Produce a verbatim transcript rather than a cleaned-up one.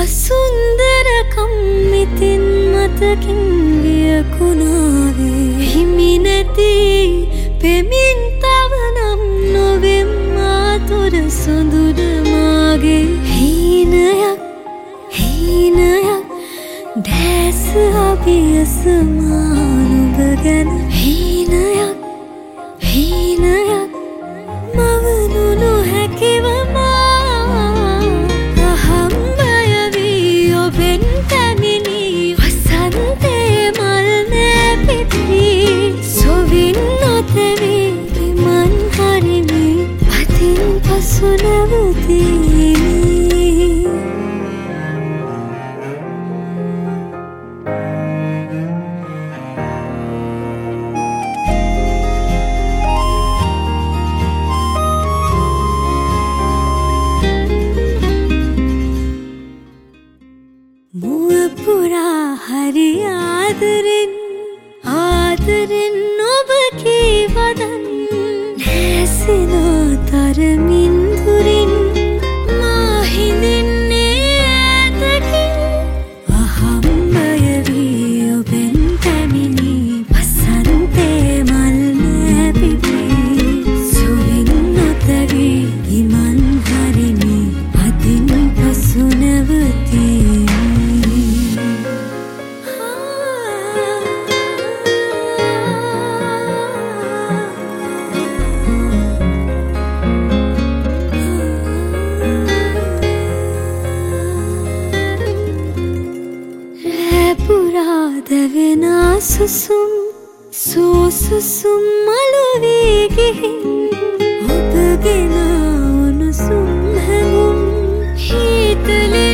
සුන්දරකම් මිතින් මතකින් වියකුණාවේ හිමි නැති පෙමින් තවනම් නොවෙම් මාතොර සොඳුර මාගේ හීනයක් හීනයක් දැස අභියස මානුබ ගැන හීනයක් හීනයක් මවනු නොහැකිව මුවපුරා හරි ආදරෙන් ආදරෙන් ඔබ කී වදන් නැසෙනා තරමින් දුරින් මා හිඳින්නේ ඈතකින් අහම්බය වී ඔබෙන් පැමිණි වසන්තේ මල් නැපිපී සුවින් නොතැවී ඉමන් හරිමි අදින් පසු නැවතී දෙවෙනා සුසුම් සෝසුසුම් මළුවී ගිහින් ඔබ ගෙන උණුසුම් හැඟුම් හීතලේ